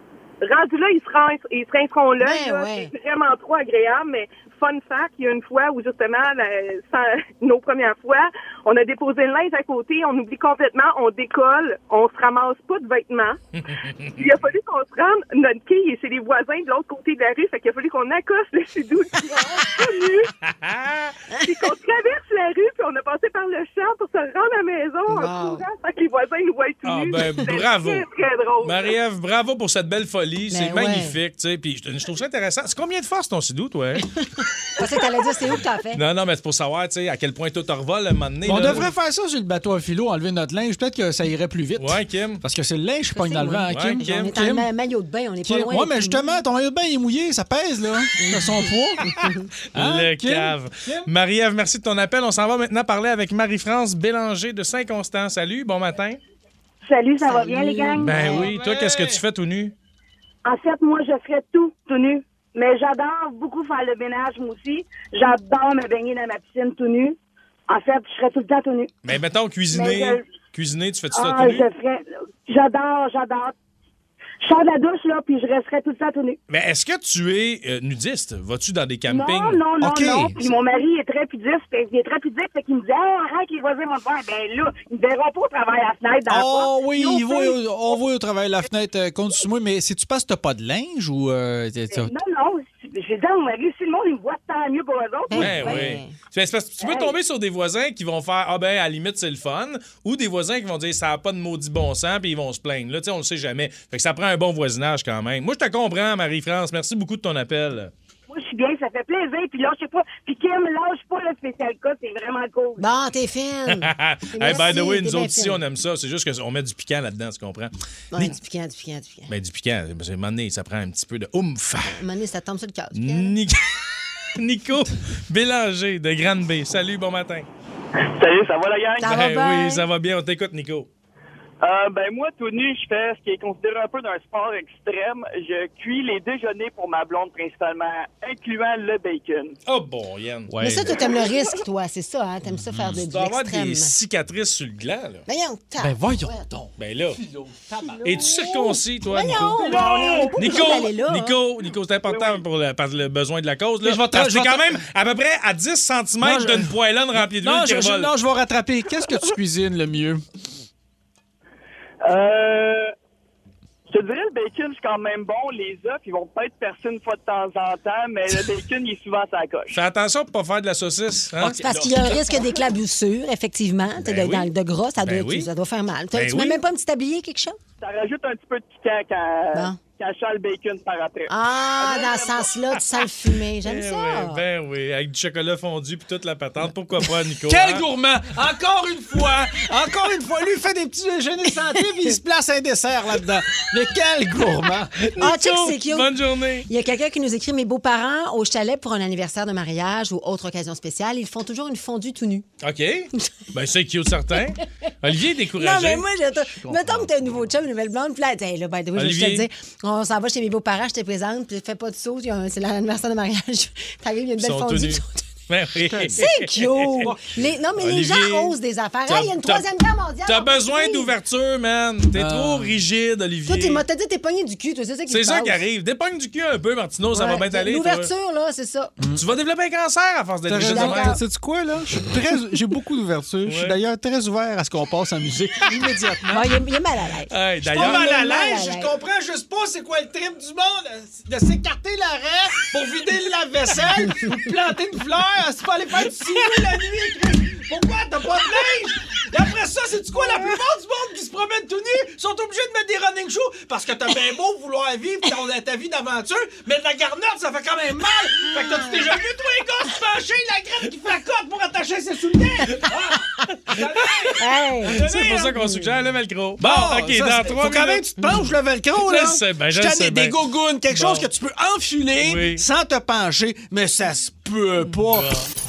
Rendu là, ils se rinceront, ils se rinceront l'œil. Ben, ouais. C'est vraiment trop agréable, mais fun fact, il y a une fois où justement, la, sans, nos premières fois, on a déposé le linge à côté, on oublie complètement, on décolle, on se ramasse pas de vêtements. Il a fallu qu'on se rende, notre quille est chez les voisins de l'autre côté de la rue, fait qu'il a fallu qu'on accoste le sidou tout nu, puis qu'on traverse la rue, puis on a passé par le champ pour se rendre à la maison wow. en courant, fait que les voisins nous voient tout ah, nus. Ben, bravo. Très, très drôle. Marie-Ève, bravo pour cette belle folie, ben c'est ouais. magnifique, tu sais, puis je, je trouve ça intéressant. C'est combien de force ton sidou, toi? Je pensais que t'allais dire c'est où que t'as fait. Non, non, mais c'est pour savoir, tu sais, à quel point tout revole à un moment donné. On là, devrait faire ça sur le bateau à philo, enlever notre linge. Peut-être que ça irait plus vite. Ouais, Kim. Parce que c'est le linge qui pogne dans le vent, Kim. Ouais, Kim. On est Kim. en maillot de bain, on est Kim. pas loin. Ouais, mais justement, ton maillot de bain est mouillé, ça pèse, là. T'as son poids. Hein, le Kim? Cave. Kim? Marie-Ève, merci de ton appel. On s'en va maintenant parler avec Marie-France Bélanger de Saint-Constant. Salut, bon matin. Salut, ça Salut. va bien, les gangs? Ben oui. Toi, qu'est-ce que tu fais tout nu? En fait, moi, je ferais tout tout nu. Mais j'adore beaucoup faire le ménage, moi aussi. J'adore me baigner dans ma piscine tout nu. En fait, je serais tout le temps tout nu. Mais mettons, cuisiner, Mais je... cuisiner, tu fais-tu ça ah, tout nu? je ferais... J'adore, j'adore. Je sors de la douche, là, puis je resterais tout le temps tout nu. Mais est-ce que tu es euh, nudiste? Vas-tu dans des campings? Non, non, non, okay. non. Puis mon mari est très pudique. Il est très pudique, fait qu'il me dit hey, « arrête, les voisins vont te voir. » Ben là, ils ne verront pas au travers de la fenêtre dans oh, la oui, ils voient, on voit au travers de la fenêtre euh, contre moi. Mais si tu passes, t'as pas de linge ou... Euh, non, non. J'ai dit à mon mari, si le monde il me voit, tant mieux pour eux autres. Ben oui. oui. C'est parce que tu peux hey. tomber sur des voisins qui vont faire « Ah ben, à la limite, c'est le fun. » Ou des voisins qui vont dire « Ça n'a pas de maudit bon sens. » Puis ils vont se plaindre. Là, tu sais, on le sait jamais. Fait que ça prend un bon voisinage quand même. Moi, je te comprends, Marie-France. Merci beaucoup de ton appel. Moi, je suis bien, ça fait plaisir. Puis là, je sais pas. Puis Kim, lâche pas le spécial cas, c'est vraiment cool. Bon, t'es fine. Hey, by the way, nous autres ici, on aime ça. C'est juste qu'on met du piquant là-dedans, tu comprends? Ouais, Ni... du piquant, du piquant, du piquant. Ben, du piquant. À un moment donné, ça prend un petit peu de oomph. À un moment donné, ça tombe sur le cœur. Ni... Nico Bélanger de Grande-Bay. Salut, bon matin. Salut, ça va la gang? Ça ben, va bien? Oui, ça va bien. On t'écoute, Nico. Euh, ben moi, tout nu, je fais ce qui est considéré un peu d'un sport extrême. Je cuis les déjeuners pour ma blonde principalement, incluant le bacon. Oh bon, Yann. Ouais. Mais ça, tu aimes le risque, toi, c'est ça, hein? T'aimes ça faire de, tu de dois avoir l'extrême. des cicatrices sur le gland, là. Voyons, t'as. Ben voyons donc. Ben là. Es-tu circoncis, toi, Voyons, Nico? ben, on est pas Nico, obligé d'aller là. Nico, Nico, c'est important oui, oui. pour le, par le besoin de la cause. Là. Je vais Parce que c'est je quand vais même à peu près à dix centimètres non, je... d'une poêlonne remplie d'huile non, qui je, revole. Non, je vais rattraper. Qu'est-ce que tu cuisines le mieux? Euh... Je te dirais, le bacon, c'est quand même bon. Les œufs, ils vont peut-être percer une fois de temps en temps, mais le bacon, il est souvent à sa coche. Fais attention pour pas faire de la saucisse. Hein? C'est parce qu'il y a un risque d'éclaboussure, effectivement. Ben de, oui. Dans le de gras, ça, ben doit, oui. ça doit faire mal. Ben tu oui. mets même pas un petit tablier, quelque chose? Ça rajoute un petit peu de piquant quand, bon. quand je sens le bacon par après. Ah, dans ce sens-là, tu sens le fumer. J'aime ben ça. Oui, ben oui, avec du chocolat fondu puis toute la patente. Pourquoi pas, Nico? Quel hein? gourmand! Encore une fois! Encore une fois! Lui, il fait des petits déjeuners santé puis il se place un dessert là-dedans. Mais quel gourmand! Ah, check, c'est cute. Bonne journée. Il y a quelqu'un qui nous écrit « Mes beaux-parents, au chalet pour un anniversaire de mariage ou autre occasion spéciale, ils font toujours une fondue tout nue. » OK. Ben, c'est cute, certain. Olivier est découragé. Non, mais moi, je... mettons que t'as un nouveau chum, une nouvelle blonde, puis là, hey, là, by the way, je vais te dire, on s'en va chez mes beaux-parents, je te présente, puis fais pas de saut, c'est l'anniversaire de mariage. T'arrives, il y a une belle fondue. Ben oui. C'est cute! Les... Non, mais Olivier, les gens osent des affaires. Hey, il y a une troisième guerre mondiale. T'as besoin d'ouverture, man. T'es euh... trop rigide, Olivier. Toi, t'as dit t'es pogné du cul, toi, c'est ça qui C'est se ça passe. qui arrive. Dépogne du cul un peu, Martino, ça ouais, va bien aller. L'ouverture, là, c'est ça. Mm. Tu vas développer un cancer à force d'être rigide. Sais-tu quoi, là? J'ai beaucoup d'ouverture. Ouais. Je suis d'ailleurs très ouvert à ce qu'on passe en musique immédiatement. Ouais, il, il est mal à l'aise. Hey, je suis pas mal à l'aise. Je comprends juste pas c'est quoi le trip du monde de s'écarter l'arrêt pour vider la vaisselle ou planter une fleur. C'est pas aller faire du cinéma la nuit. Pourquoi t'as pas de neige? Et après ça, c'est-tu quoi? La plupart du monde qui se promène tout nu sont obligés de mettre des running shoes parce que t'as bien beau vouloir vivre ton, ta vie d'aventure, mais de la garnotte, ça fait quand même mal. Fait que t'as-tu déjà vu tous les gars se pencher, la graine qui fait cote pour attacher ses souliers? Ah, hey, c'est pour ça qu'on suggère le velcro. Bon, OK, ça, dans trois faut quand même que tu te penches le velcro, là. Je sais bien, je je sais des bien. gougounes, quelque bon. chose que tu peux enfiler oui. sans te pencher, mais ça se peut pas.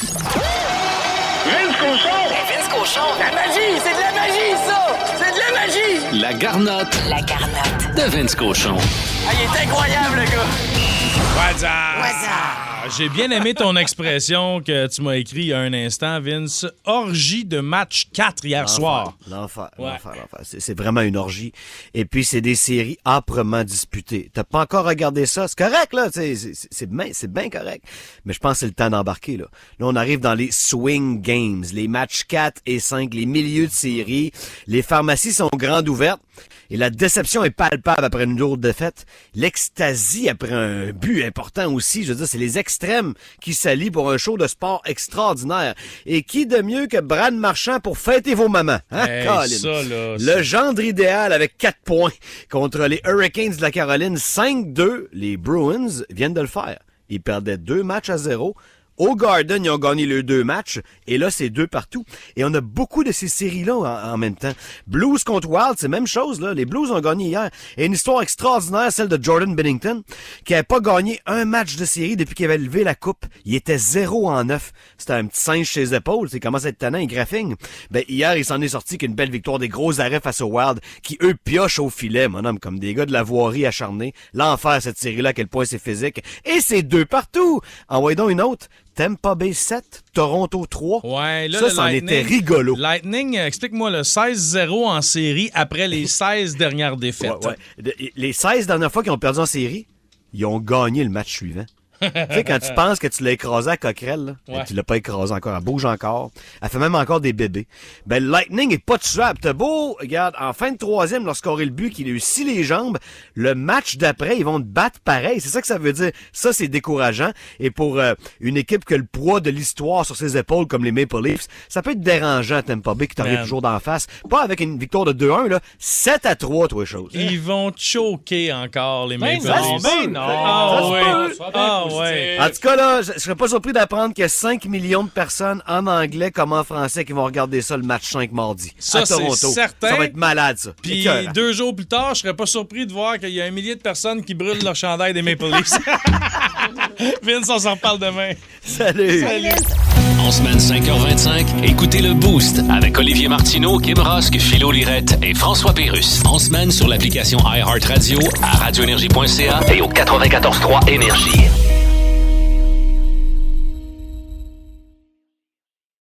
Vince Cochon! Vince Cochon! La magie! C'est de la magie, ça! C'est de la magie! La garnotte. La garnotte. De Vince Cochon. Ah, il est incroyable, le gars! What's up? What's up? J'ai bien aimé ton expression que tu m'as écrit il y a un instant, Vince. Orgie de match quatre hier l'enfer, soir. L'enfer, ouais. l'enfer, l'enfer. C'est, c'est vraiment une orgie. Et puis, c'est des séries âprement disputées. T'as pas encore regardé ça? C'est correct, là. C'est, c'est, c'est bien, c'est bien correct. Mais je pense que c'est le temps d'embarquer, là. Là, on arrive dans les swing games, les matchs quatre et cinq, les milieux de série. Les pharmacies sont grandes ouvertes. Et la déception est palpable après une lourde défaite. L'extasie après un but important aussi. Je veux dire, c'est les extrêmes qui s'allient pour un show de sport extraordinaire. Et qui de mieux que Brad Marchand pour fêter vos mamans? Hein, hey, Colin? Ça, là, Le ça... gendre idéal avec quatre points contre les Hurricanes de la Caroline. cinq deux. Les Bruins viennent de le faire. Ils perdaient deux matchs à zéro. Au Garden, ils ont gagné les deux matchs, et là, c'est deux partout. Et on a beaucoup de ces séries-là en, en même temps. Blues contre Wild, c'est la même chose, là. Les Blues ont gagné hier. Et une histoire extraordinaire, celle de Jordan Binnington, qui n'avait pas gagné un match de série depuis qu'il avait levé la coupe. Il était zéro en neuf. C'était un petit singe chez les épaules. Il commence à être tannant, il graffigne. Ben, hier, il s'en est sorti qu'une belle victoire des gros arrêts face au Wild, qui, eux, piochent au filet, mon homme, comme des gars de la voirie acharnés. L'enfer, cette série-là, à quel point c'est physique. Et c'est deux partout! Envoyez donc une autre. Tampa Bay sept, Toronto trois. Ouais, là, ça, ça en était rigolo. Lightning, explique-moi le seize zéro en série après les seize dernières défaites. Ouais, ouais. Les seize dernières fois qu'ils ont perdu en série, ils ont gagné le match suivant. Tu sais, quand tu penses que tu l'as écrasé à Coquerel, là, ouais. tu l'as pas écrasé encore, elle bouge encore, elle fait même encore des bébés. Ben, le Lightning est pas tuable. T'as beau, regarde, en fin de troisième, lorsqu'on aurait le but, qu'il a eu six les jambes, le match d'après, ils vont te battre pareil. C'est ça que ça veut dire. Ça, c'est décourageant. Et pour euh, une équipe que le poids de l'histoire sur ses épaules, comme les Maple Leafs, ça peut être dérangeant, Tampa Bay, qui t'arrive toujours d'en face. Pas avec une victoire de deux un, là, sept à trois, toi, chose. Ils vont choquer encore, les Maple ben, Leafs. Ben, non, ah, oui. Ah, ouais. En tout cas, là, je serais pas surpris d'apprendre qu'il y a cinq millions de personnes en anglais comme en français qui vont regarder ça le match cinq mardi. Ça, à Toronto. C'est certain. Ça va être malade, ça. Puis Écœurant. deux jours plus tard, je serais pas surpris de voir qu'il y a un millier de personnes qui brûlent leur chandail des Maple Leafs. Vince, on s'en reparle demain. Salut. Salut. En semaine cinq heures vingt-cinq, écoutez le Boost avec Olivier Martineau, Kim Rosk, Philo Lirette et François Pérusse. En semaine sur l'application iHeartRadio, à radio énergie point c a et au quatre-vingt-quatorze trois Énergie.